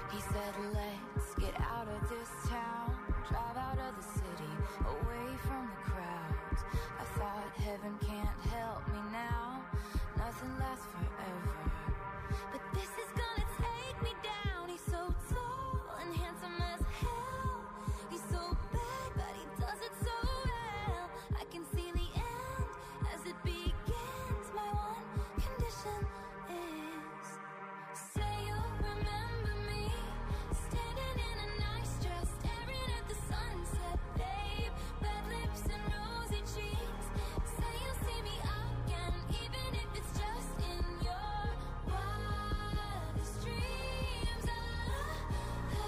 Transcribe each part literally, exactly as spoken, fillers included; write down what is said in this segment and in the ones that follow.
He said, let's get out of this town, drive out of the city, away from the crowds. I thought heaven can't help me now, nothing lasts forever. But this is gonna take me down. He's so tall and handsome as hell. He's so bad, but he does it so well. I can see the end as it begins. My one condition is, say you'll remember me, standing in a nice dress, staring at the sunset, babe. Red lips and rosy cheeks. Say you'll see me again, even if it's just in your wildest dreams. Ah, ah,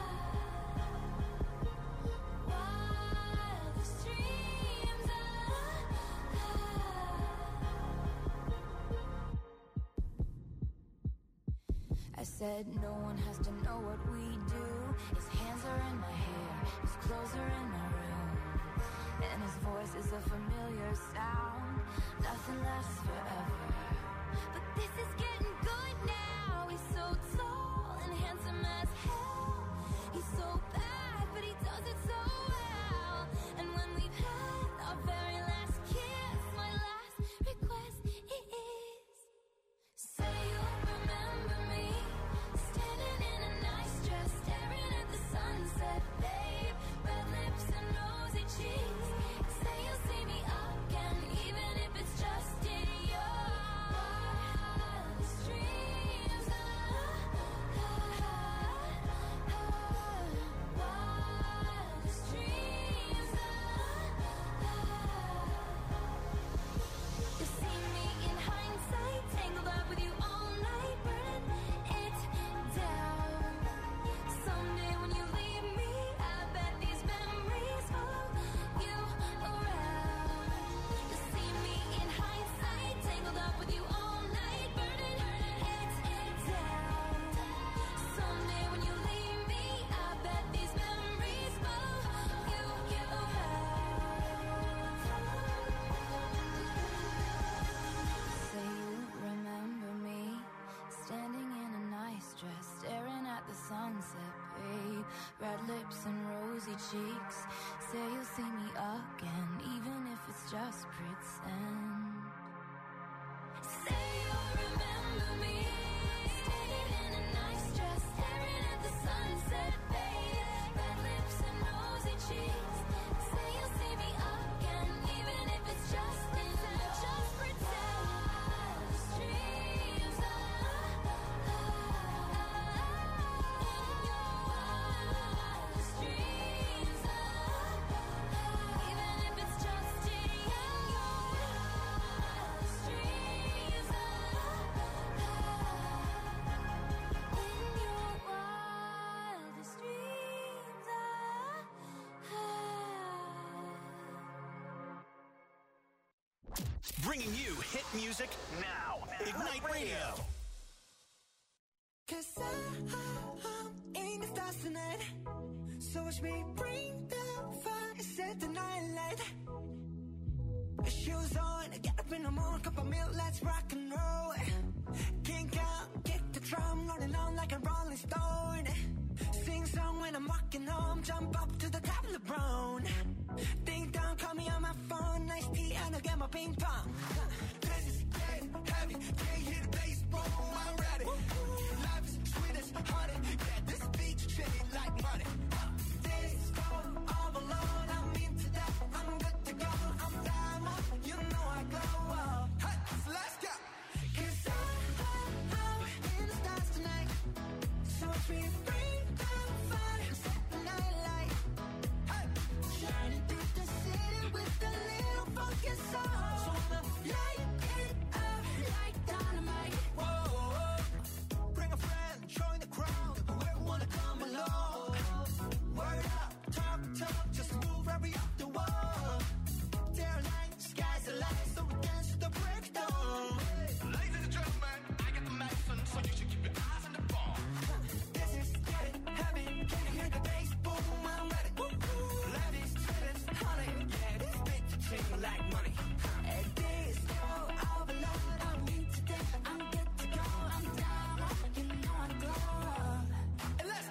wildest dreams. Ah, ah. I said no one has to know what we do. His hands are in my hair, his clothes are in my room, and his voice is a familiar sound. Nothing lasts forever, but this is getting good now. He's so tall and handsome as hell. He's so bad, but he does it so well. And when we've had our very last kiss, my last request is, say you'll remember me, standing in a nice dress, staring at the sunset, babe. Red lips and rosy cheeks. Say you'll see me again, even if it's just in your wildest dreams. Ah, ah, ah, wildest dreams. Ah, ah. You see me in hindsight, tangled up with you all night, burning it down. Someday when you leave me, I bet these memories follow you around. You see me in hindsight, tangled up with you all night, burning it down. Someday when you leave me, I bet these memories follow you around. Say you remember me, standing in a nice dress, staring at the sunset, babe. Red lips and rosy cheeks. Say you'll see me again, even if it's just pretend. Say you'll remember me, standing in a nice dress, staring at the sunset, babe. Red lips and rosy cheeks. Say you'll see me again, even if it's just in just pretend. Wildest dreams. Ah, ah, in your wildest dreams. Ah, even if it's just in your wildest dreams. Ah, in your wildest dreams. Ah, ah. Bringing you hit music now. Ignite Radio. Cause I, I'm in the stars tonight. So watch me bring the fire, set the night light. Shoes on, get up in the morning, cup of milk, let's rock and roll. Kink out, kick the drum, rolling on like a rolling stone. Sing song when I'm walking home, jump up to the top of the brown. Ding dong, call me on my phone, nice tea and I'll get my ping pong. This is getting heavy, can't hear the bass, boom, I'm ready. Life is sweet as honey, yeah, this beach shade like money. This go all alone, I'm into that, I'm good to go, I'm diamond, you know I glow up. Hey, so let's go. Cause I, I, I'm in the stars tonight. So watch me bring the fire, set the night light. Hey, shining through the city with a little funky soul. So I'ma light it up like dynamite. Whoa, whoa. Bring a friend, join the crowd, whoever wanna come along. Word up, talk, talk, just move right up the wall. There light, sky's the light, so we dance to the break of dawn. Ladies and gentlemen, I got the medicine, so you should keep your eyes on the ball. This is getting heavy, can you hear the bass? Boom, I'm ready. Ladies, students, honey, yeah, this bitch sing like money. And this go overload, I'm into that, I'm good to go, I'm down, you know I glow up. And let's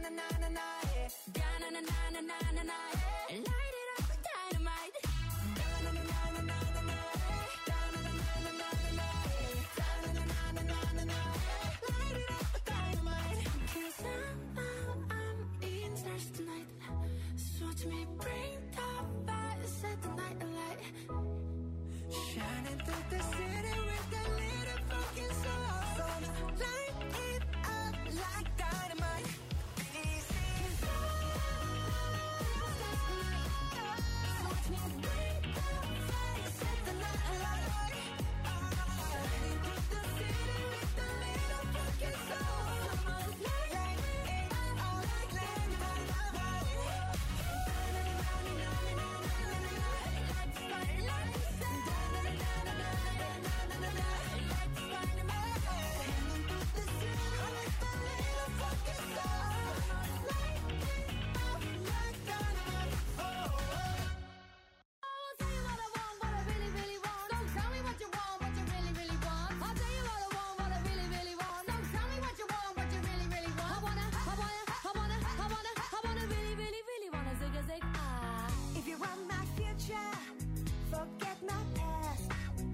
na na na na, yeah. Da na na na na na na na, yeah. Light it up with dynamite. Da na na na na na na na, da na na na na na na, da na na na na na na na, light it up with dynamite. 'Cause somehow I'm in stars tonight. So watch me bring the fire, set the night alight. Shining through the city with a little fucking soul. So light it up like dynamite. Easy. 'Cause I'm in stars tonight. So watch me bring the fire, set the night alight. Shining through the city with a little fucking soul. Light it up like dynamite. If you want my future, forget my past.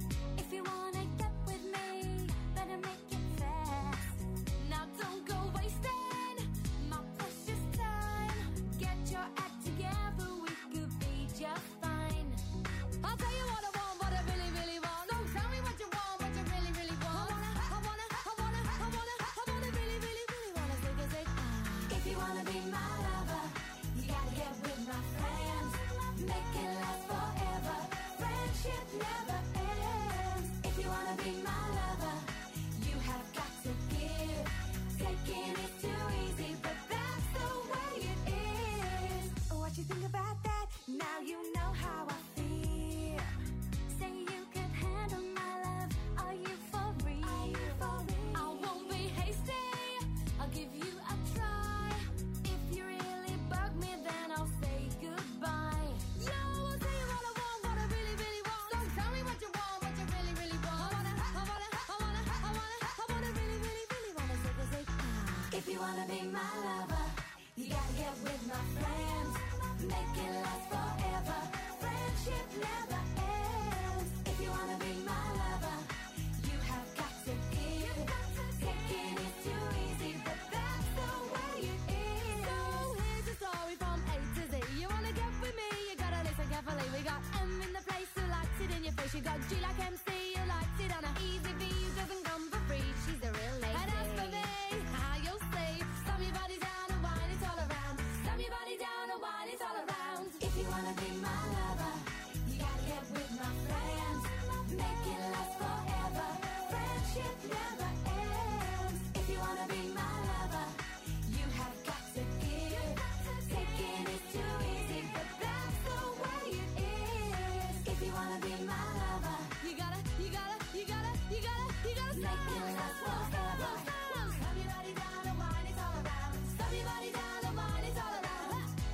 If you wanna get with me, better make it fast. Now don't go wasting my precious time. Get your act together, we could be just fine. I'll tell you what I want, what I really, really want. Don't tell me what you want, what you really, really want. I wanna, I wanna, I wanna, I wanna, I wanna really, really, really wanna zig a zig. If you wanna be my lover, you gotta get with my friends. Make it last forever. Friendship never ends. If you wanna be my lover, you have got to give. Taking is too easy, but that's the way it is. What you think about that? Now you know how I feel. Say you can handle my love. Are you for real? I won't be hasty. I'll give you a try. If you really bug me, then I'll say goodbye. Yo, I'll tell you what I want, what I really, really want. Don't tell me what you want, what you really, really want. I wanna, I wanna, I wanna, I wanna, I wanna really, really, really wanna zig a zig. If you wanna be my lover, you gotta get with my friends. Make it last forever. Friendship never ends. If you wanna be my lover, you have got to give. Taking is too easy, but that's the way it is. So here's the story from A to Z. You wanna get with me, you gotta listen carefully. We got M in the place who likes it in your face. You got G like M C, who likes it on a easy V, who doesn't come for free. She's a real lady. And as for me, how you'll say, slam your body down and whine it all around. Slam your body down and whine it all around. If you wanna be my lover, you gotta get with my friends. Make it last forever. Friendship never ends. If you wanna be my lover, you have got to give. Taking is too easy, but that's the way it is. If you wanna be my lover, you gotta, you gotta, you gotta, you gotta, you gotta make it last forever. Slam your body down and whine it all around. Slam your body down and whine it all around.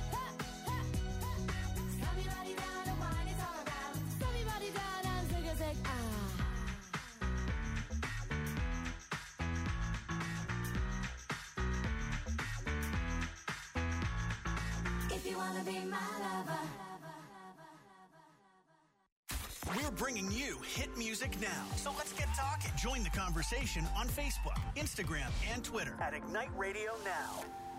Slam your body down and whine it all around. Slam your body down and zig a zig. Ah. If you wanna be my lover. We're bringing you hit music now. So let's get talking. Join the conversation on Facebook, Instagram, and Twitter at Ignite Radio Now.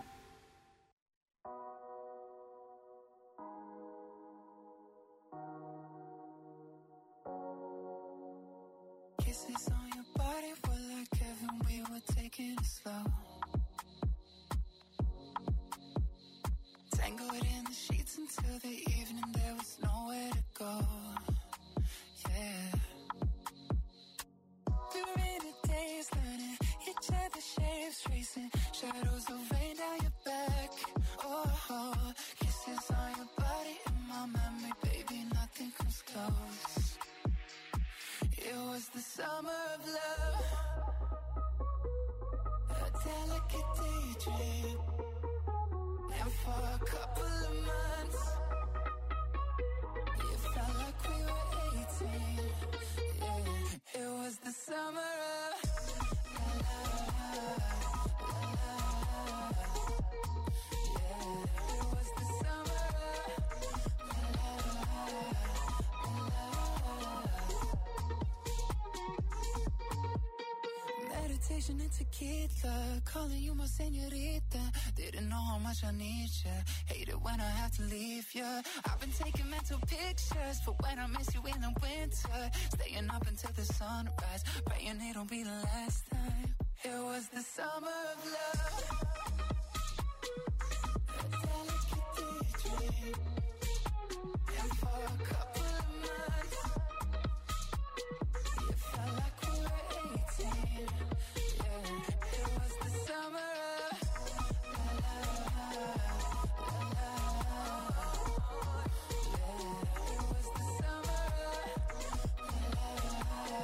Kisses on your body were like heaven, we were taking it slow. Tangled in the sheets until the evening, there was nowhere to go. Yeah. Through rainy days, learning each other's shapes, tracing shadows of rain down your back. Oh, oh, kisses on your body in my memory, baby, nothing comes close. It was the summer of love, a delicate daydream. And for a couple of months, it felt like we Asian and tequila, calling you my señorita. Didn't know how much I need ya. Hate it when I have to leave ya. I've been taking mental pictures for when I miss you in the winter. Staying up until the sunrise, praying it'll be the last time. It was the summer of love. A delicate daydream. And for a couple of months, it felt like we were eighteen. Yeah, it was the summer of la la la la. Yeah, it was the summer of la la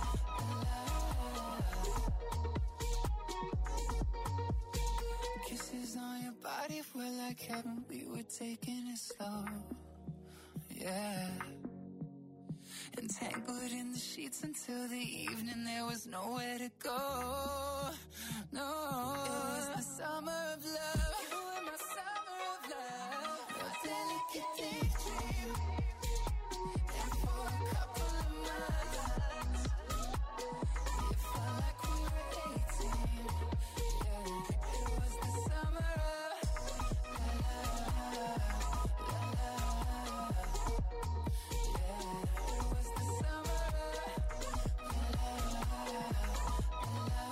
la. Kisses on your body were like heaven. We were taking it slow. Yeah. Entangled in the sheets until the evening, there was nowhere to go. No, it was the summer of love. You were my summer of love. A delicate daydream. And for a couple of months, it felt like we were eighteen. Yeah, it was the summer of la la la la. Yeah, it was the summer of la la la.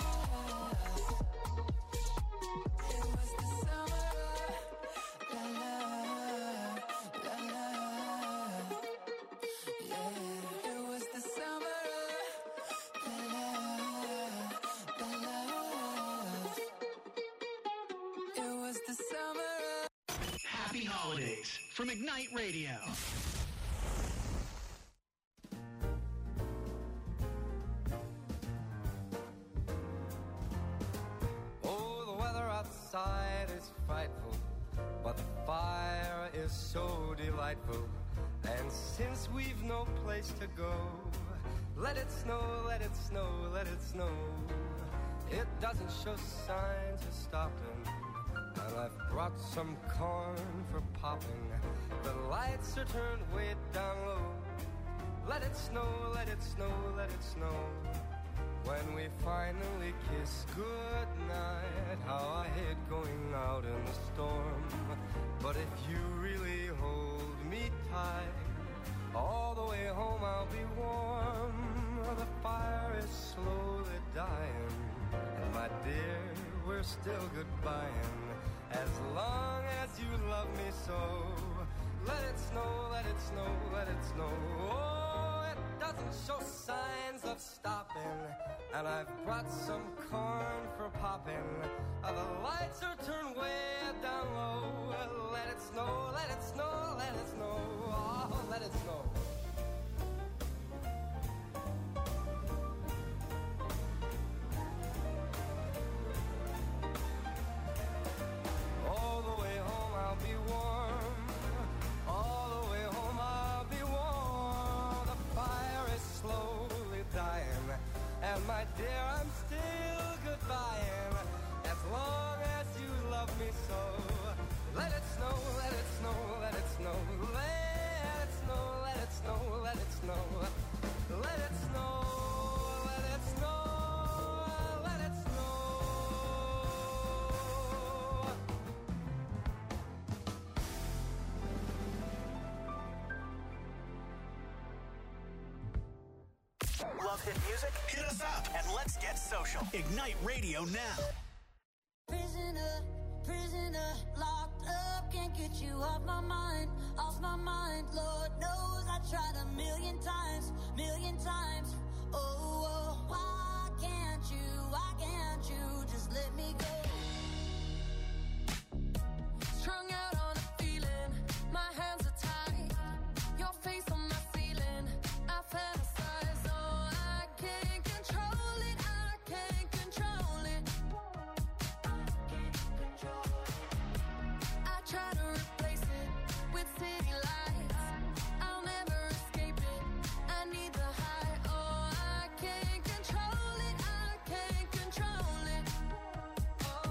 It was the summer of la la la la. Yeah, it was the summer of la la la la. It was the summer of Happy holidays from Ignite Radio. Oh, the weather outside is frightful, but the fire is so delightful. And since we've no place to go, let it snow, let it snow, let it snow. It doesn't show signs of stopping, and I've brought some corn for popping. The lights are turned way down low. Let it snow, let it snow, let it snow. When we finally kiss goodnight, how I hate going out in the storm. But if you really hold me tight, all the way home I'll be warm. The fire is slowly dying, and my dear, we're still goodbying. As long as you love me so, let it snow, let it snow, let it snow. Oh, it doesn't show signs of stopping, and I've brought some corn for popping. Uh, the lights are turned way down low. Let it snow, let it snow, let it snow. Oh, let it snow. All the way home I'll be warm. All the way home I'll be warm. The fire is slowly dying, and my dear, I'm still goodbying. As long as you love me so, let it snow, let it snow, let it snow. Let it snow, let it snow, let it snow. Let it snow, let it snow, let it snow. Love hit music? Hit us up and let's get social. Ignite Radio now. Prisoner, prisoner, locked up, can't get you off my mind, off my mind. Lord knows I tried a million times, million times. Oh, oh, why can't you, why can't you just let me go? Strung out on a feeling, my hands are tied, your face on my ceiling, I fantasize, oh, I can't control it, I can't control it. I try to replace it with city lights, I'll never escape it, I need the high, oh, I can't control it, I can't control it. Oh,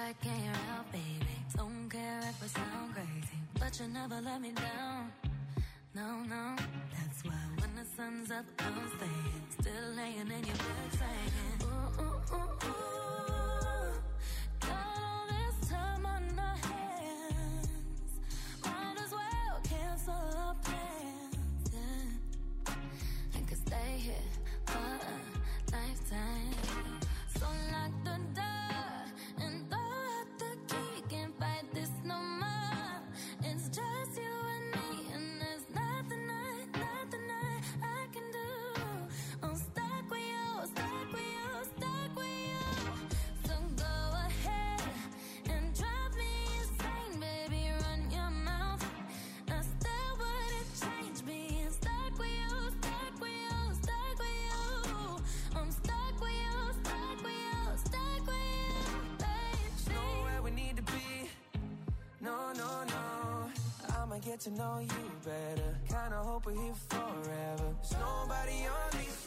I can't help, baby. Don't care if I sound crazy, but you never let me down. No, no, that's why when the sun's up, I'm staying, still laying in your bed saying, ooh, ooh, ooh, ooh. Got all this time on our hands, might as well cancel our plans. Yeah. I could stay here for a lifetime. So lock the door and throw out the key. Can't fight this no more. It's just you and me, and there's nothing I, nothing I, I can do. I'm stuck with you, stuck with you, stuck with you. So go ahead and drive me insane, baby. Run your mouth. I still wouldn't change being stuck with you, stuck with you, stuck with you. I'm stuck with you, stuck with you, stuck with you, baby. Nowhere we need to be. No, no, no. I'ma get to know you better. Kinda hope we're here forever. There's nobody on these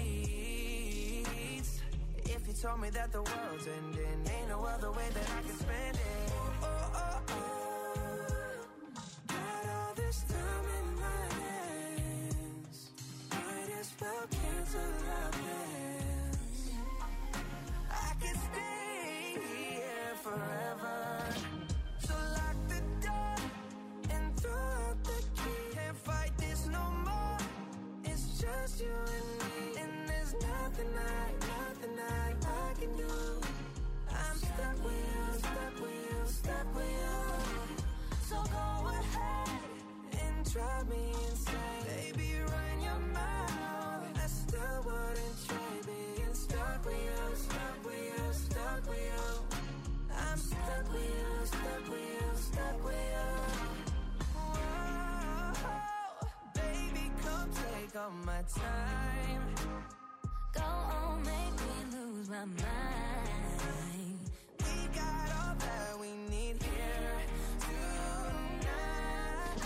streets. If you told me that the world's ending, ain't no other way that I can spend it. Oh, oh, oh. Got all this time in my hands. Might as well cancel our plans. I can stay here forever. So lock the door and throw out the key. Can't fight this no more. It's just you and me, and there's nothing I, nothing I, I can do. I'm stuck with you, stuck with you, stuck with you. So go ahead and drive me insane, baby. Run your mouth. I still wouldn't trade being stuck with you, stuck with you, stuck with you. I'm stuck with you, stuck with you, stuck with you. Whoa, baby, come take all my time. Go on, make me lose my mind. We got all that we need here tonight.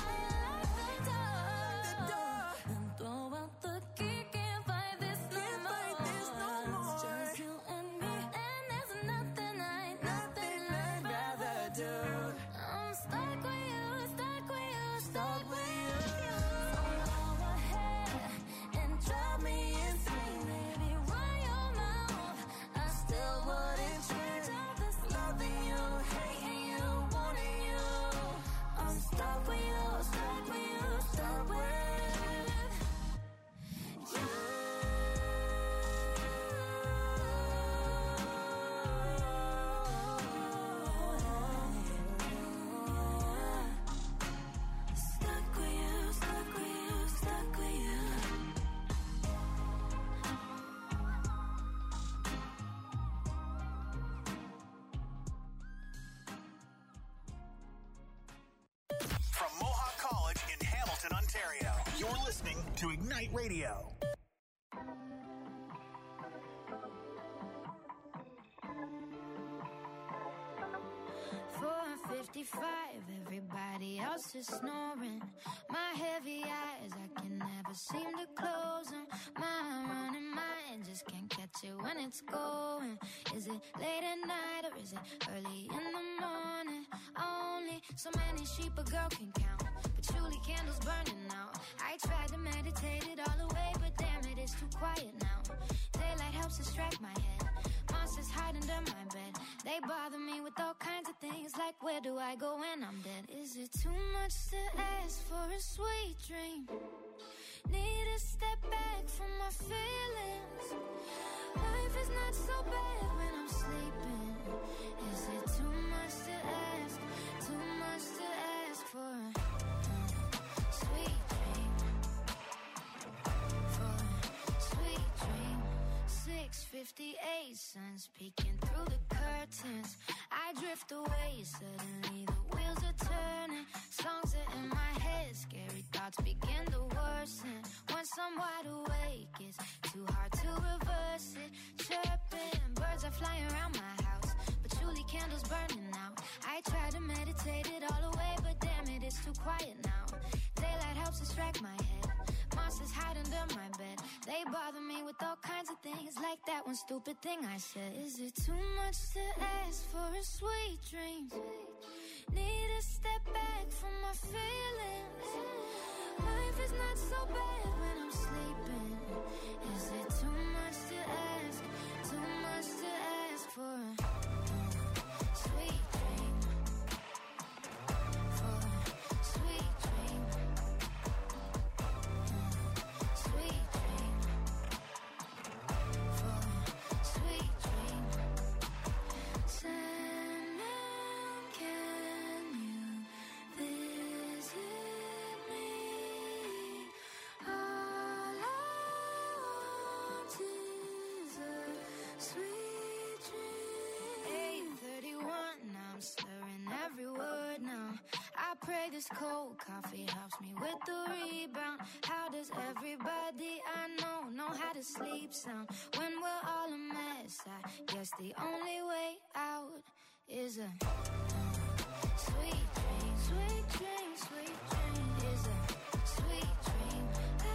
Lock the door and throw out the key. Can't fight this no Can't more. fight this no more. It's just you and me, and there's nothing I, Nothing I'd rather do. I'm stuck with you, stuck with you, stuck with you. you. So go ahead and drive me insane, baby. Run your mouth. I still wouldn't change all this loving you, hating you, wanting you. I'm stuck with you, stuck with you, stuck with you. Stuck with you, stuck with you, stuck with you. From Mohawk College in Hamilton, Ontario, you're listening to Ignite Radio. four fifty-five, everybody else is snoring. My heavy eyes, I can never seem to close them. My running mind just can't catch it when it's going. Is it late at night or is it early in the morning? Only so many sheep a girl can count, patchouli candles burning out. I tried to meditate it all away, but damn it, it's too quiet now. Daylight helps distract my head. Monsters hide under my bed. They bother me with all kinds of things, like where do I go when I'm dead? Is it too much to ask for a sweet dream? Need to step back from my feelings. Life is not so bad when I'm sleeping. Is it too much to ask? Too much to ask for a uh, sweet dream? For a sweet dream. six fifty-eight, sun's peeking through the curtains. I drift away, suddenly the wheels are turning. Songs are in my head, scary thoughts begin to worsen. Once I'm wide awake, it's too hard to reverse it. Chirping, birds are flying around my house, patchouli candles burning out. I try to meditate it all away, but damn it, it's too quiet now. Daylight helps distract my head. Monsters hide under my bed. They bother me with all kinds of things, like that one stupid thing I said. Is it too much to ask for a sweet dream? Need to step back from my feelings. Life is not so bad when I'm sleeping. Is it too much to ask? Too much to ask for a sweet dream? For a sweet dream. Sweet dream. For a sweet dream. Sandman, can you visit me? All I want is a sweet dream. eight thirty-one, now I'm slurring every word now. I pray this cold coffee helps me with the rebound. How does everybody I know know how to sleep sound when we're all a mess? I guess the only way out is a sweet dream, sweet dream, sweet dream. Is a sweet dream.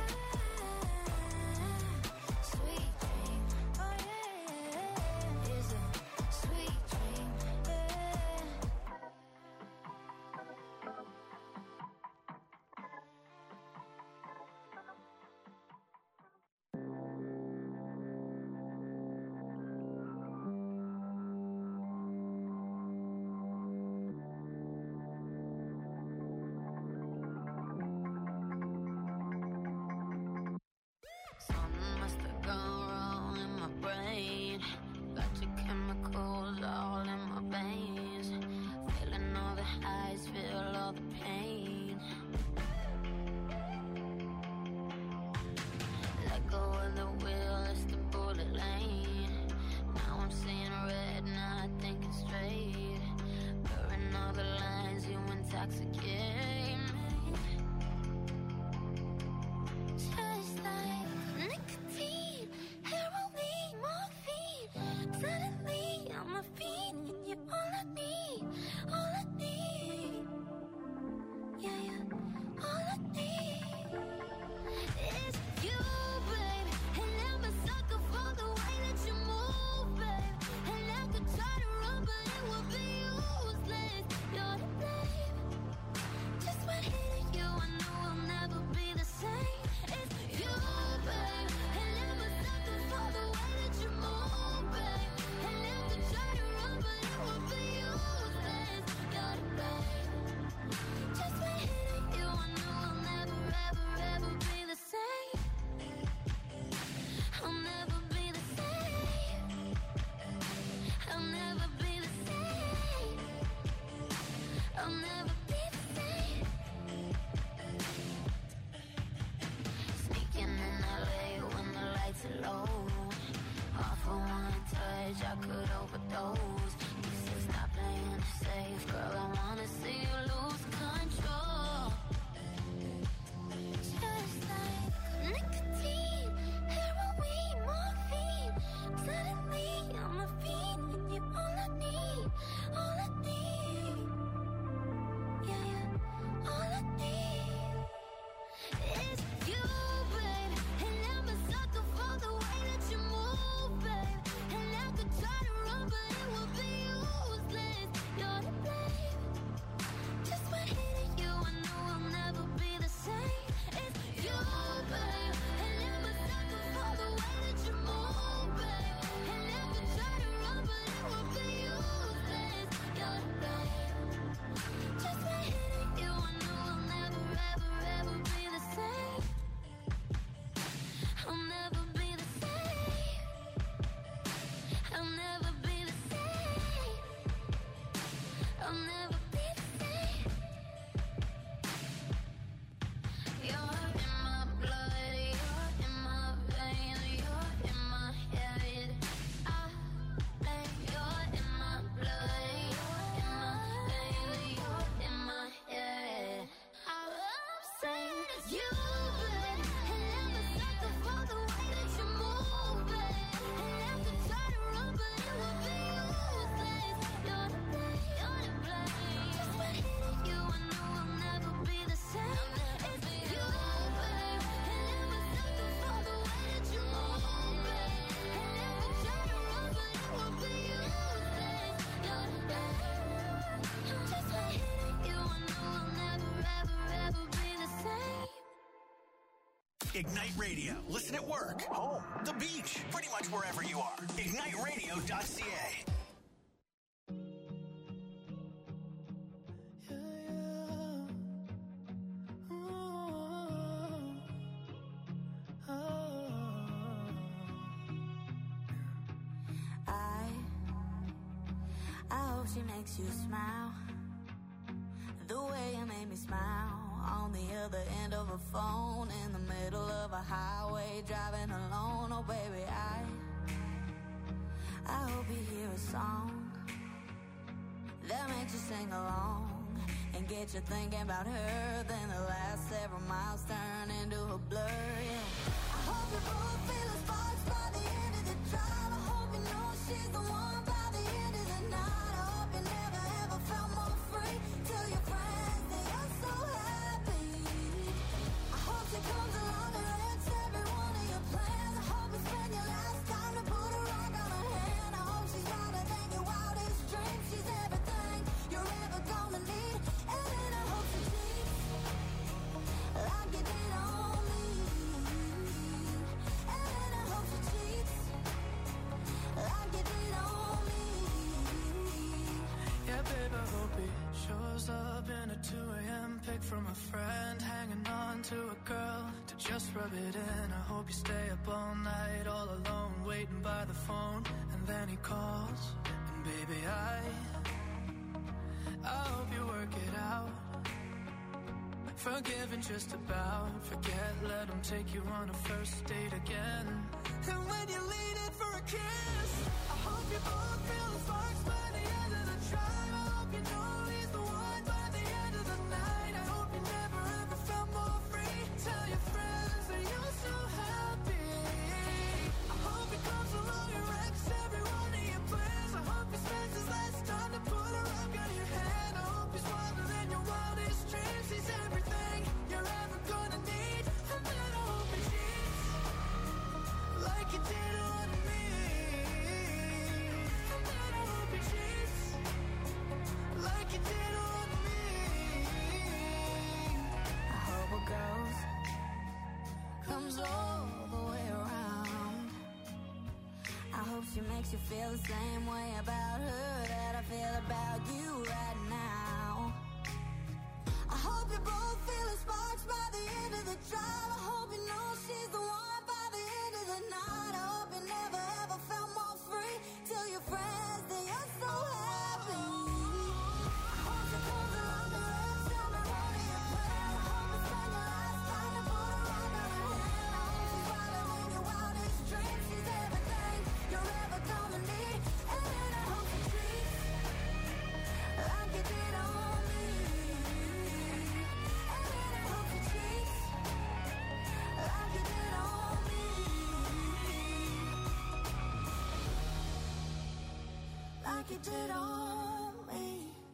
Ah, sweet dream. Oh yeah, is a sweet dream. Yeah. Something must have gone wrong in my brain. Got your chemicals all in my veins. Feeling all the highs, feel all the pain. Let go of the wheel, it's the bullet lane. Now I'm seeing red, not thinking straight. Blurring all the lines, you intoxicate me. Just like nicotine, heroin, morphine. Suddenly I'm a fiend, and you're all I need, all I need. Yeah, yeah, all I need is you, babe. And I'm a sucker for the way that you move, babe. And I could try to run, but it would be useless. You're to blame. Just when hitting you, I know I'll never be the same. It's you, babe. And I'm a sucker for the way that you move, babe. And I could try to run, but it would be useless. You're to blame. Just when hitting you, I know I'll never, ever, ever be the same. I'll never be the same. I'll never be the same. I'll never be the same. Sneaking in L A when the lights are low. Off for one touch, I could overdose. You said stop playing it safe, girl. I wanna see you lose control. Just like nicotine, heroin, morphine. Suddenly I'm a fiend, and you're all I need, all I need. Yeah, yeah, all I need is you, babe. And I'm a sucker for the way that you move, babe. And I could try to run, but it would be useless. You're to blame. Just when hitting you, I know I'll never be the same. It's you, babe. And I'm a sucker for the way that you move, babe. And I could try to run, but it would be useless. You're to blame. Just when hitting you, I know I'll never, ever, ever be the same. I'll never be the same. I'll never be the same. I'll never be the same. You're in my blood, you're in my veins, you're in my head. I blame you're in my blood, you're in my veins, you're in my head. I'm saying you, babe, and I'm a sucker for the way that you move, babe. And I could try to run, but it would be useless. You're to blame, you're to blame. Just when hitting you, I know I'll never be the same. It's you, babe, and Ignite Radio. Listen at work, home, the beach, pretty much wherever you are. ignite radio dot c a. She makes you smile the way you made me smile on the other end of a phone in the middle of a highway driving alone. Oh baby, I I hope you hear a song that makes you sing along and get you thinking about her. Then the last several miles turn into a blur. Yeah. I hope you both feel the sparks by the end of the drive. I hope you know she's the one by the end of the night. Comes along and wrecks every one of your plans. I hope you spend your last time to put a rock on her hand. I hope she's wilder than your wildest dreams. She's everything you're ever gonna need. And then I hope she cheats like you did on me. And then I hope she cheats like you did on me. Yeah, babe, I hope he shows up in a two a.m. pic from a friend, hanging on to a girl to just rub it in. I hope you stay up all night, all alone, waiting by the phone, and then he calls, and baby, I I hope you work it out. Forgiving just about, forget, let him take you on a first date again. And when you lean in for a kiss, I hope you both feel the sparks by the end of the drive. I hope you know he's the one by the end of the night. I hope you never ever felt more free. Tell your friends that you're so happy. I hope he comes along and wrecks every one of your plans. I hope he spends his last time to put a rock on your hand. I hope he's wilder than your wildest dreams. He's everything you're ever gonna need. And then I hope he cheats like you did on me. And then I hope he cheats like you did on me. I hope a ghost comes all the way around. I hope she makes you feel the same way about her that I feel about you right now. I hope you both feel the sparks by the end of the drive. I hope you know she's the one by the end of the night. I hope you never ever felt more free. Tell your friends that you're so happy. I hope she comes along and wrecks every one of your plans. I hope you spend your last time to put a rock on her hand. I hope she's wilder than your wildest dreams. She's everything you're ever gonna need. And then I hope she treats like you did on me. And then I hope she treats like you did on me. Like you did on me.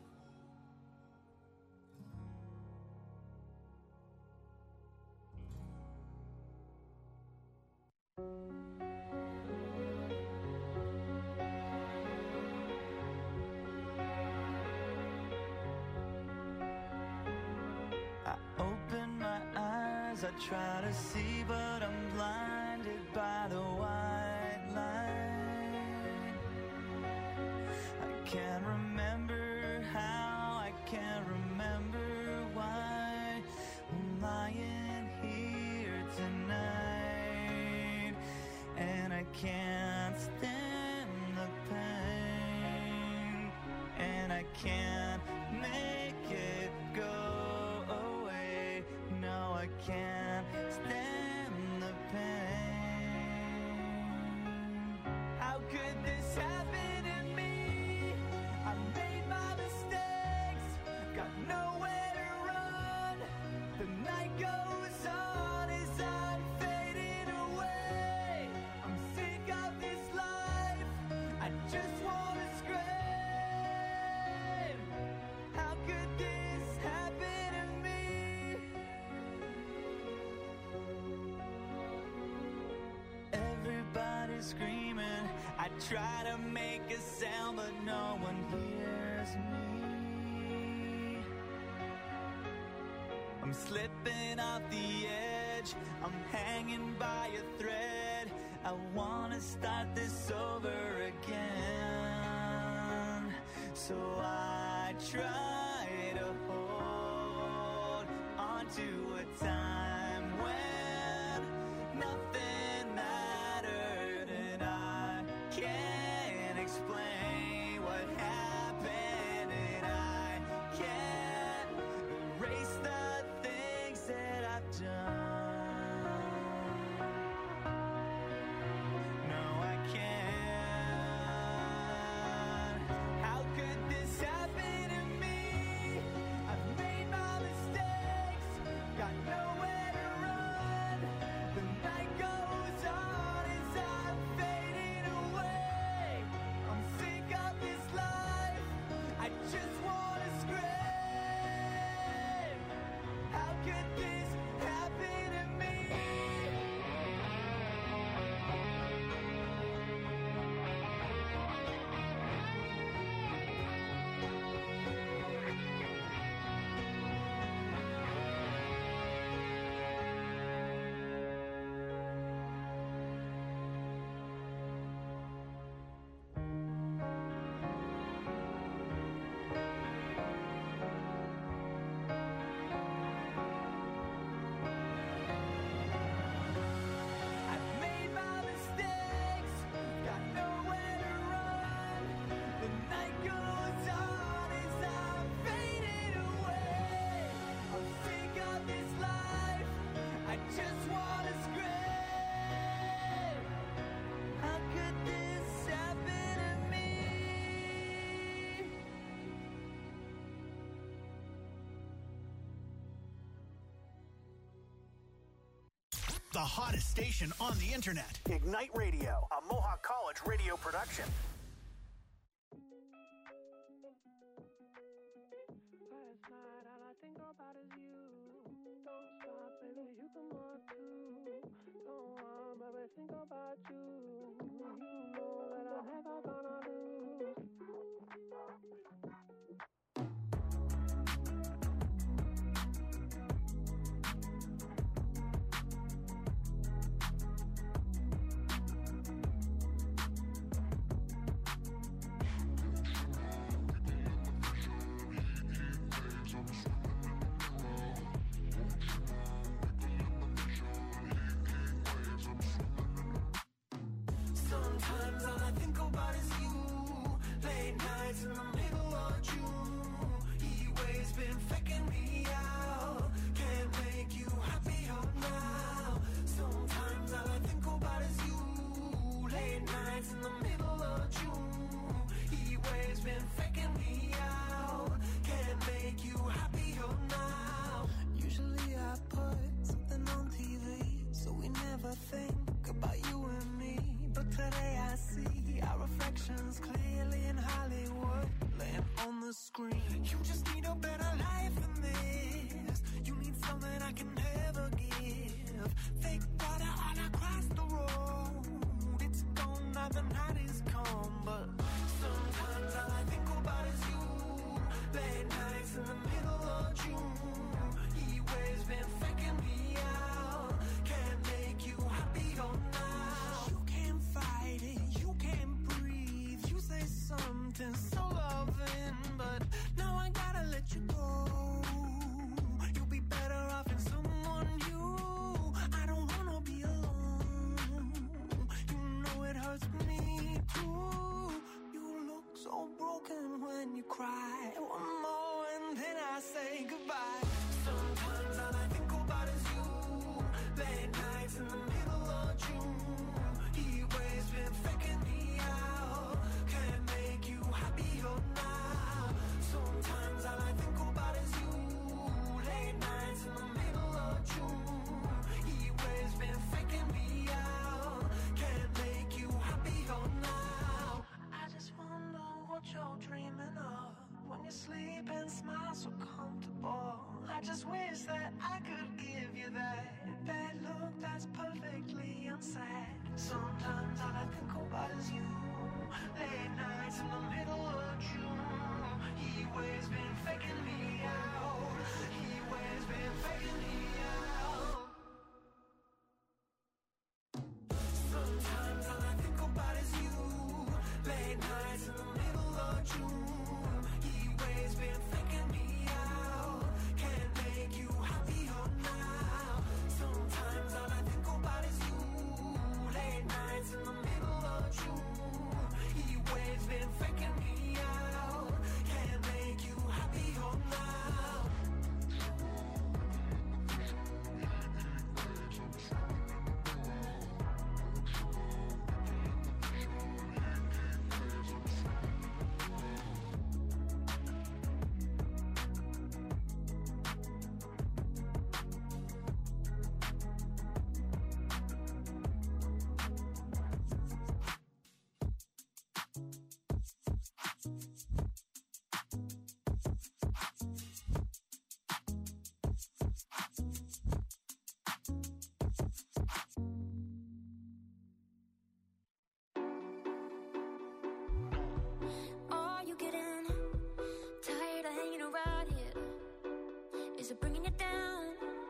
I open my eyes, I try to see, but I'm blinded by the white line. I can't remember how, I can't remember why I'm lying here tonight, and I can't stand the pain, and I can't make it go away. No, I can't stand the pain. How could this happen to me? I made my mistakes, got nowhere to run. The night goes on as I'm fading away. I'm sick of this life, I just wanna scream. How could this happen to me? Everybody's screaming, I try to make a sound, but no one hears me. I'm slipping off the edge. I'm hanging by a thread. I wanna start this over again. So I try to hold on to a time when nothing mattered, and I can't explain what happened, and I can't erase the things that I've done. No, I can't. How could this happen to me? I've made my mistakes, got nowhere to run. The night goes on as I'm fading away. I'm sick of this life, I just wanna scream. How could this happen to me? I've made my mistakes, got nowhere to run. The night goes on as I'm fading away. I'm sick of this life, I just wanna scream. How could this happen to me? The hottest station on the internet. Ignite Radio, a Mohawk College radio production. Last night, all I think about is you. Don't stop, baby, you can more too. Don't want, baby, think about you. You know that I'm never gonna lose. Sometimes all I think about is you. Late nights in the middle of June. He waves been faking me out. Can't make you happier now. Sometimes all I think about is you. Late nights in the middle of June. He waves been faking me out. Can't make you happier now. Usually I put something on T V, so we never think about you and me. But today I see our reflections clearly in Hollywood, laying on the screen. You just need a better life than this. You need something I can never give. Fake water all across the road. It's gone now, the night is come. But sometimes all I think about is you. Late nights in the middle of June. He waves been faking me out. Can't make you happier now. You can't fight it, you can't breathe. You say something so loving, but now I gotta let you go. You'll be better off in someone new. I don't wanna be alone. You know it hurts me too. You look so broken when you cry. One more and then I say goodbye. Sometimes all I think about is you. Late nights in the middle of June. He waves been faking me out. Can't make you happier now. Sometimes all I think about is you. Late nights in the middle of June. He waves been faking me out. Can't make you happier now. I just wonder what you're dreaming of when you sleep and smile so comfortable. I just wish that I could give you that that look that's perfectly unsaid. Sometimes all I think about is you. Late nights in the middle of June. He waves been faking me out. He waves always been faking me out. Sometimes all I think about is you. Late nights in the middle of June. He always been faking me out. Can't make you happier now. Sometimes all I think about is you. Late nights in the middle of June. He always been faking me out. Can't make you happier now. Are you getting tired of hanging around here? Is it bringing you down?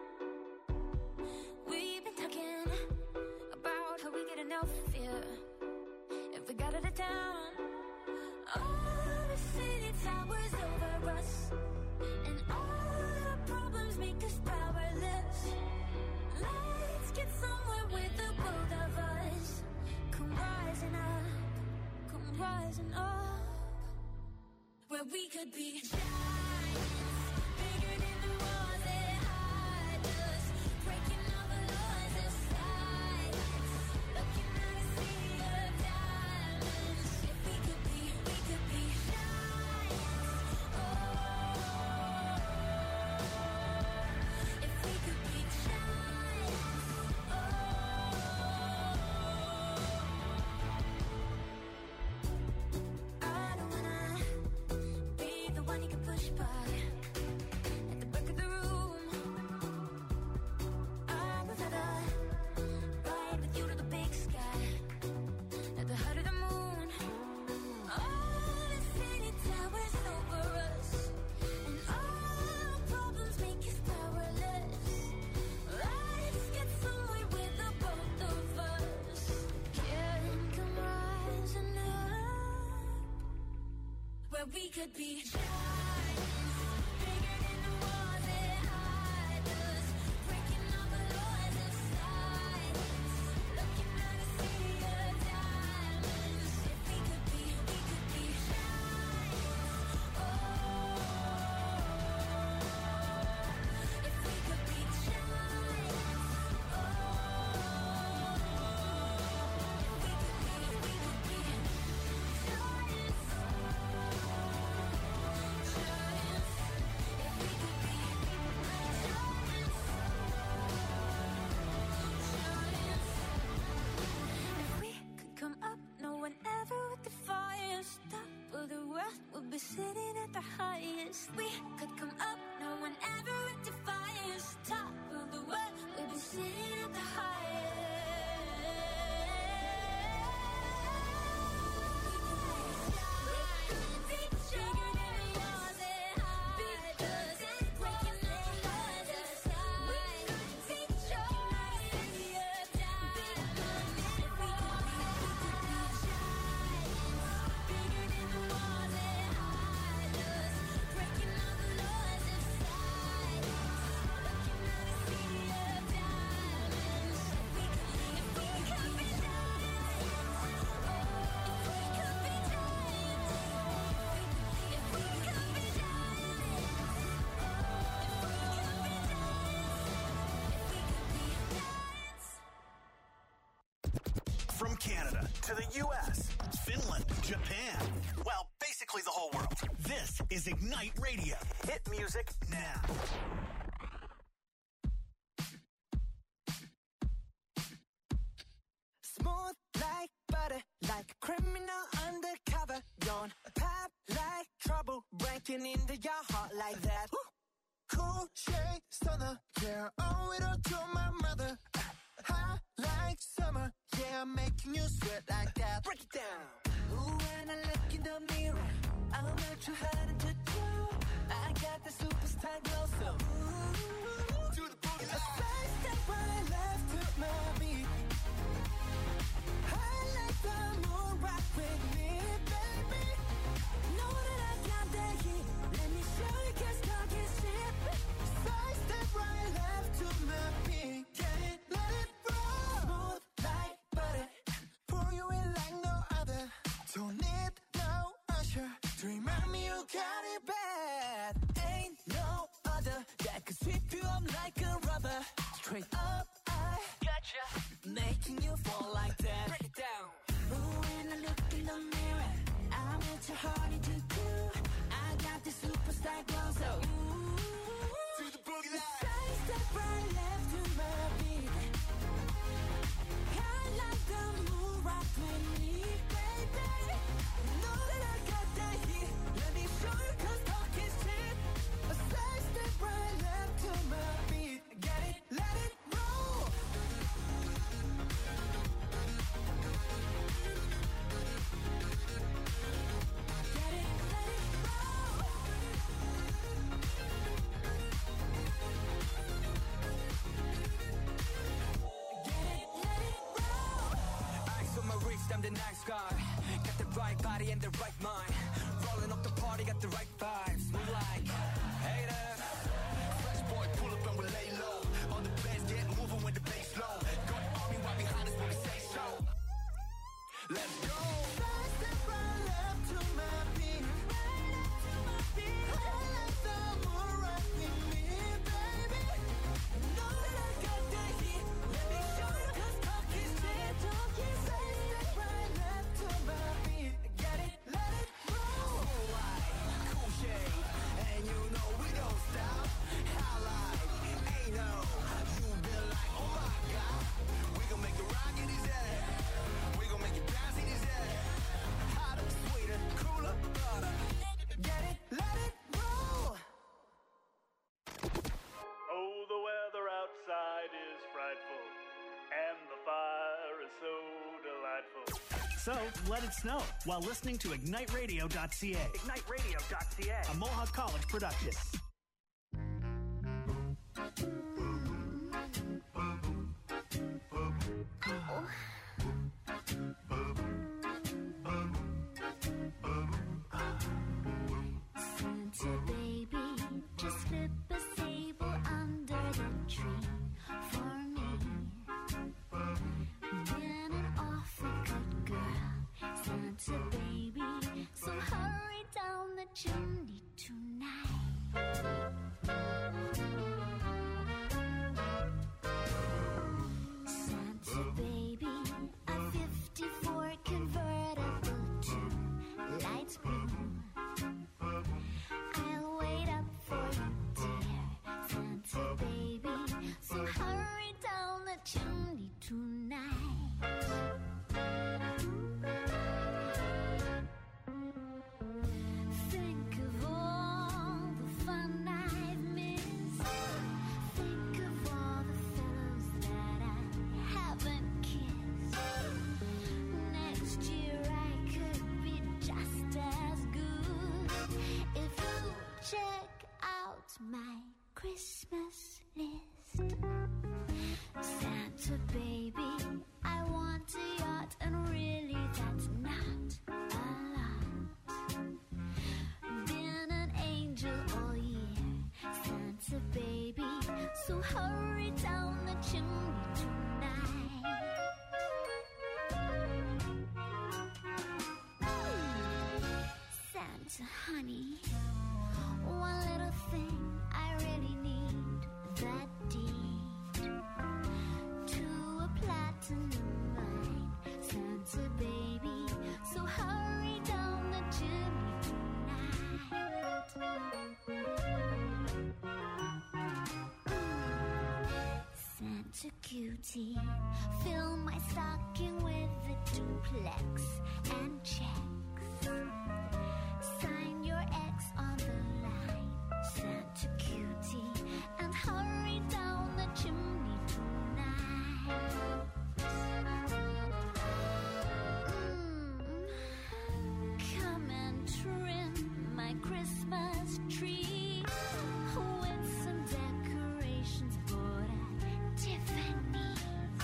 We've been talking about how we get enough fear if we got out of town. All the city towers over us, and all our problems make us powerless. Let's get somewhere with the both of us. Come rising up, come rising up, where we could be giants, bigger than the walls that hide us, breaking all the laws of silence, looking at a sea of diamonds. If we could be, we could be giants. Oh, if we could be giants. Oh, I don't wanna be the one you can push by at the back of the room. I would rather ride with you to the big sky, at the height of the moon. All the city towers over us, and all our problems make us powerless. Let's get somewhere with the both of us. Can come rising up, where we could be giants, bigger than the walls that hide us, breaking all the laws of silence, looking at a sea of diamonds. If we could be, we could be giants. Oh, if we could be giants. Oh, if we could be, we could be giants. If we could come up, no one ever would defy us. Top of the world, we'll be sitting at the highest. We could come up, no one ever would defy us. Top of the world, we'll be sitting at the highest. Bigger than the walls that hide us, breaking all the laws of silence, looking at a sea of diamonds. If we could be, we could be giants, bigger than the walls that hide us, breaking all the laws of silence, looking at a sea of diamonds. If we could be, if we could be giants. Oh, if we could be giants. If we could be giants. Oh, if we could be giants. If we could be giants. From Canada to the U S, Finland, Japan, well, basically the whole world. This is Ignite Radio. Hit music now. Smooth like butter, like a criminal undercover. Don't pop like trouble, breaking into your heart like that. Cool shade stunner, yeah, owe it all to my mother. Hot like summer, yeah, I'm making you sweat like that. Break it down. Ooh, when I look in the mirror, I'm not too hard to do. I got the superstar glow, so ooh. straight up. I gotcha, making you fall like that. Break it down. Ooh, when I look in the mirror, I'm at your heart to do. I got this superstar glow, so ooh, to the boogie line. Side step right left to my beat. I like the move rock with me, baby. Know that I got that heat. Let me show you 'cause talk is cheap. A side step right left to my beat. Get it, let it roll. Get it, let it roll. Get it, let it roll. Eyes on my wrist, I'm the nice guy. Got the right body and the right mind. Rolling up the party, got the right vibes. Move like haters. Fresh boy, pull up and we lay low. All the bands get moving when the bass low. Got army right behind us when we say so. Let's go. Side step right left to my beat. Right left to my beat. I like the move rock with me, baby. Know that I got that heat. Let me show you 'cause talk is cheap. Side step right left to my beat. Get it, let it roll. Cool light, cool shade, and you know we don't stop. Highlight, ain't no, you been like, oh my god. We gon' make the rock in his head. We gon' make you bounce in his head. Hotter, sweeter, cooler, butter. Get it, let it roll. Oh, the weather outside is frightful, and the fire is so delightful. So, let it snow while listening to ignite radio dot c a. ignite radio dot c a. A Mohawk College production. Santa baby, just slip a sable under the tree for me. Been an awful good girl, Santa baby, so hurry down the chimney tonight. Santa baby, a fifty-four convertible to light blue. I'll wait up for you, dear Santa baby, so hurry down the chimney tonight. Think of all the fun I've missed. Think of all the fellows that I haven't kissed. Next year I could be just as good if you check out my Christmas list. Santa baby, I want a yacht, and really that's not a lot. Been an angel all year, Santa baby, so hurry down the chimney tonight. Santa honey, one little thing I really need, that deed to a platinum mine, Santa baby, so hurry down the chimney tonight. Santa cutie, fill my stocking with a duplex and checks. Sign your X on the line, Santa cutie, and hurry down the chimney tonight. Mm, come and trim my Christmas tree with some decorations bought at Tiffany's.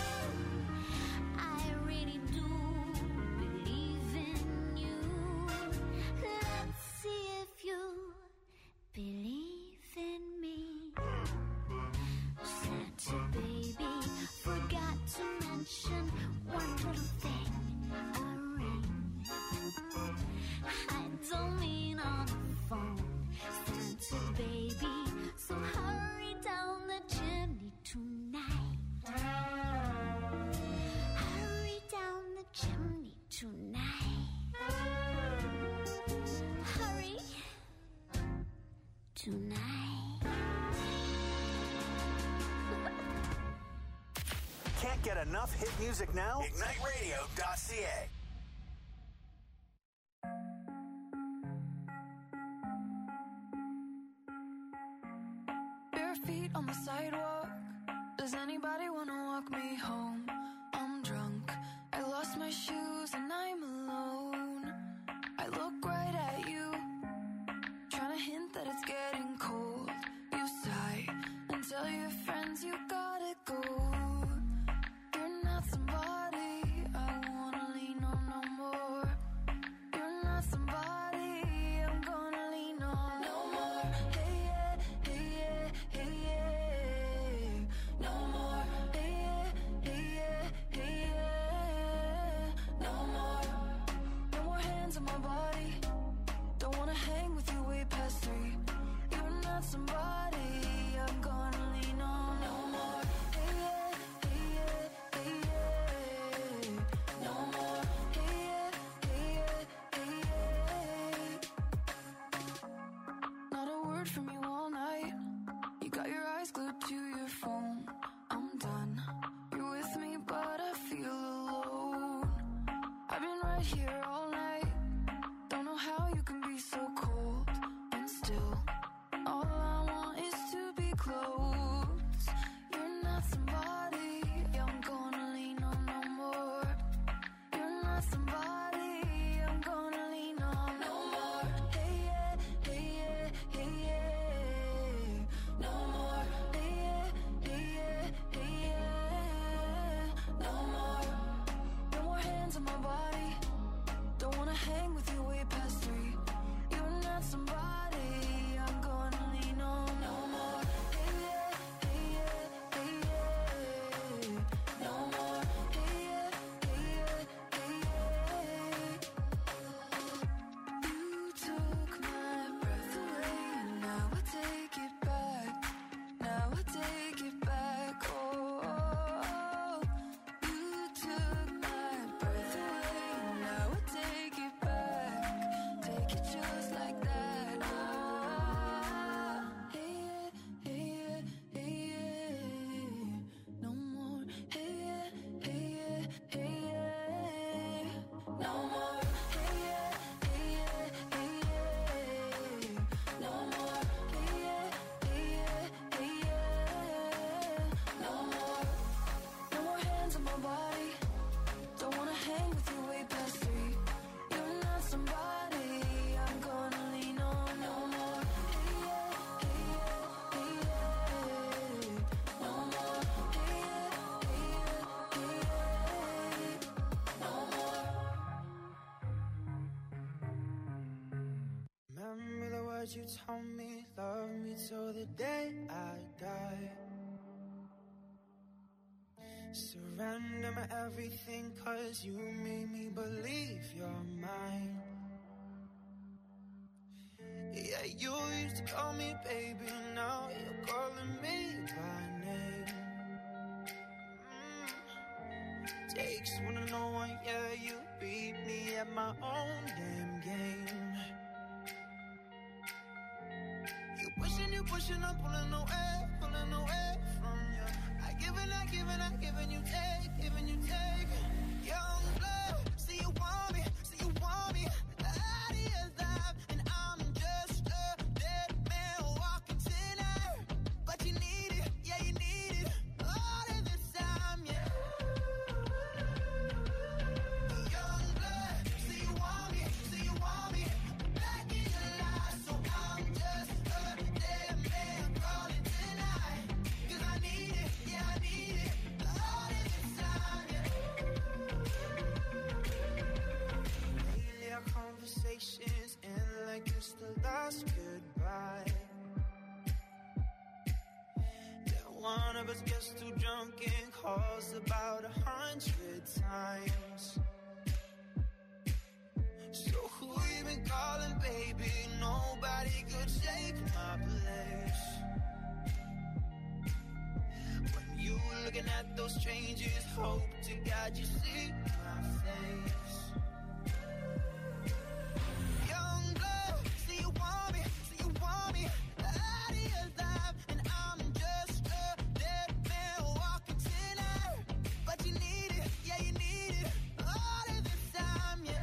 I really do believe in you. Let's Hurry down the chimney tonight. Hurry tonight. Can't get enough hit music now? ignite radio dot c a. Bare feet on the sidewalk. Does anybody wanna walk me home? I'm drunk. I lost my shoes and I'm alone. I look right at you, trying to hint that it's getting cold. You sigh and tell your friends you gotta go. You're not somebody I wanna lean on no more. You're not somebody I'm gonna lean on no more. Hey yeah, hey yeah, hey yeah. No more. Hey yeah, hey yeah, hey yeah. No more. No more hands on my body. Don't wanna hang with you way past three. You're not somebody I'm gonna lean on no more. Hey yeah, hey yeah, hey yeah. No more. Hey yeah, hey yeah, hey yeah. Not a word from you all night. You got your eyes glued to your phone. I'm done. You're with me, but I feel alone. I've been right here all night. Don't know how you can be so cold. And still, all I want is to be close. You're not somebody I'm gonna lean on no more. You're not somebody I'm gonna lean on no more. Hey yeah, hey yeah, hey yeah. No more. Hey yeah, hey yeah, hey yeah. No more. No more hands on my body. Don't wanna hang with you way past three. You're not somebody I'm gonna lean on no more. Hey yeah, hey yeah, hey yeah. No more. Hey yeah, hey yeah, hey yeah. You took my breath away, now I take it back. Now I take it back. Oh, you took my breath away, now I take it back. Take it just like that. Ah, hey yeah, hey yeah, hey yeah. No more. Hey yeah, hey yeah, hey yeah. No more. Hey yeah, hey yeah, hey yeah. No more. Hey yeah, hey yeah, hey yeah. No more. No more hands on my body. Don't wanna hang with you way past three. You're not somebody I'm gonna lean on no more. Hey yeah, hey yeah, hey yeah. No more. Hey yeah, hey yeah, hey yeah. No more. Remember the words you told me, love me till the day I die. Surrender my everything, cause you made me believe you're mine. Yeah, you used to call me baby, now you're calling me by name. Mm. Takes one to know one, yeah, you beat me at my own damn game. You pushing, you pushing, I'm pulling away, pulling away from you. I give and I give and I give and you take, giving you take. Young blood, see you want me, see you want me. The idea's live and I'm just a dead man walking tonight. But you need it, yeah you need it, all of this time, yeah. Young blood, see you want me, see you want me. Back in your life, so I'm just a dead man calling tonight. Cause I need it, yeah I need it, all of this time, yeah. Lately our conversations end like it's the last goodbye. Yeah, one of us gets too drunk and calls about a hundred times. So who you been calling, baby? Nobody could take my place. When you looking at those strangers, hope to God you see my face. Young blood, see you want me, see you want me out of your life, and I'm just a dead man walking tonight. But you need it, yeah you need it, all of this time, yeah.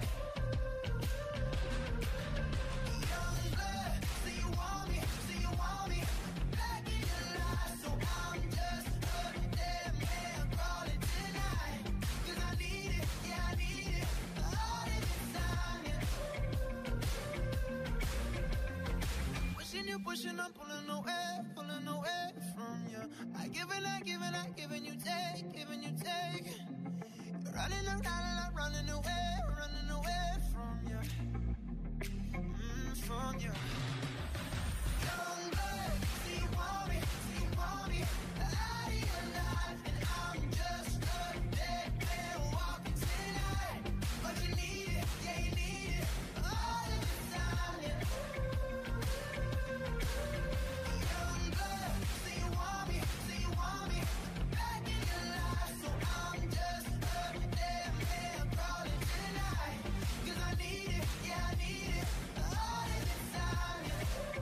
Young blood, see you want me, see you want me back in your life, so I'm just a dead man crawling tonight. 'Cause I need it, yeah I need it, all of this time, yeah. Pushing you, pushing, I'm pulling away, pulling away from you. I give and I give and I give and you take, give and you take. You're running around and I'm running away, running away from you, mm, from you. Young blood, see you want me, see you want me out of your life, and I'm just a dead man walking tonight. But you need it, yeah you need it, all of this time, yeah. Young blood, see you want me, see you want me back in your life, so I'm just a dead man crawling tonight. 'Cause I need it, yeah I need it, all of this time, yeah.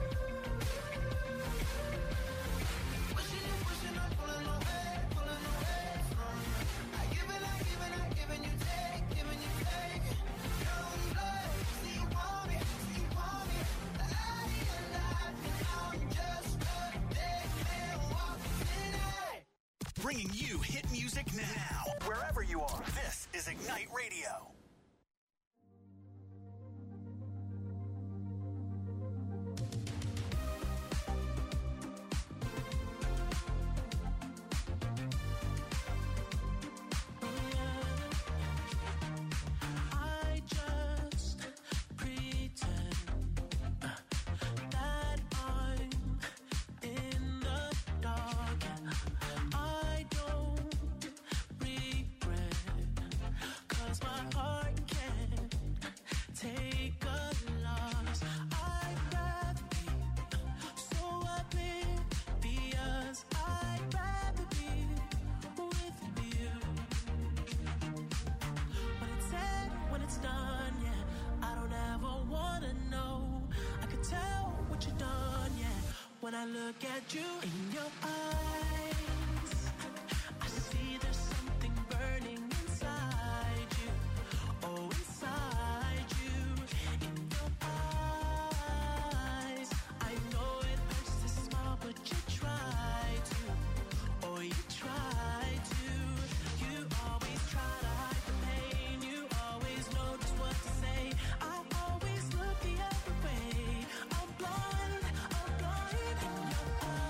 Pushing you, pushing, I'm pulling away, pulling away from you. I give and I give and I give and you take, give and you take. Young blood, see you want me, see you want me out of your life, and I'm just a dead man walking tonight. Bringing you hit music now, wherever you are. This is Ignite Radio. I just pretend uh, that I'm in the dark, and I don't regret, 'cause my heart can't take a loss. I'd rather be so oblivious, I'd rather be with you. When it's said, when it's done, yeah, I don't ever wanna know. I could tell what you've done, yeah, when I look at you in your eyes. I see there's something burning inside you, oh inside you, in your eyes. I know it hurts to smile, but you try to, oh you try to. You always try to hide the pain, you always know just what to say. I always look the other way. I'm blind, I'm blind in your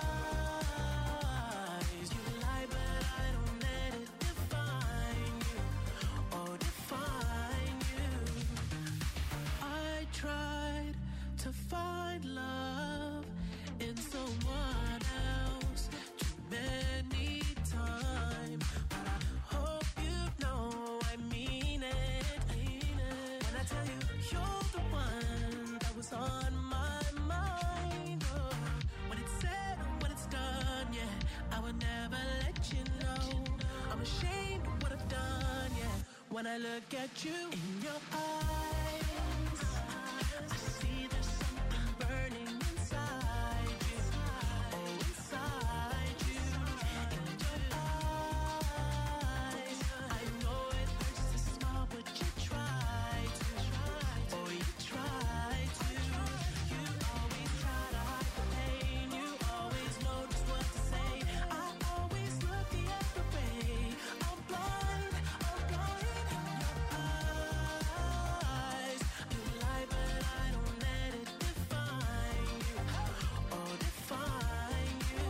eyes. You lie, but I don't let it define you, oh define you. I tried to find love in someone else too many times, but I hope you know I mean it, mean it. When I tell you you're the one that was on my mind, oh. When it's said and when it's done, yeah, I would never let you know. I'm ashamed of what I've done, yeah, when I look at you in your eyes. I see there's something burning inside you, oh inside you, in your eyes. I know it hurts to smile, but you try to, oh you try to. You always try to hide the pain, you always know just what to say. I always look the other way. I'm blind, I'm blind in your eyes. You lie, but I don't let it define you, oh define you.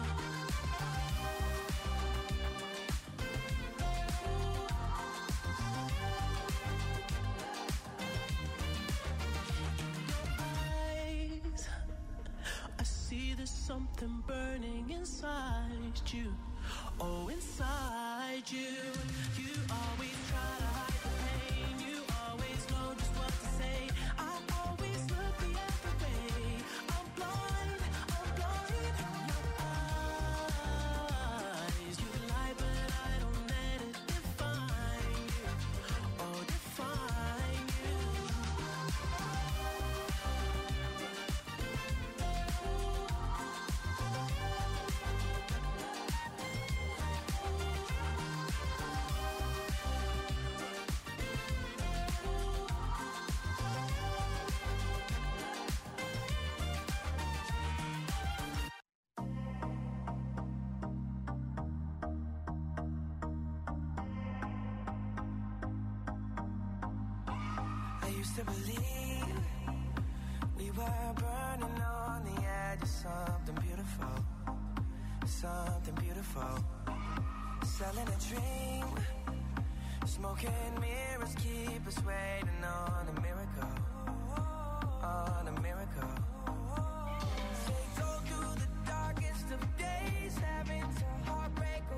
Eyes, I see there's something burning inside you, oh inside you. You always try to hide the pain, you always know just what to say. I always look the other way. I'm blind, I'm blind in your eyes. You lie, but used to believe we were burning on the edge of something beautiful, something beautiful. Selling a dream, smoking mirrors keep us waiting on a miracle, on a miracle.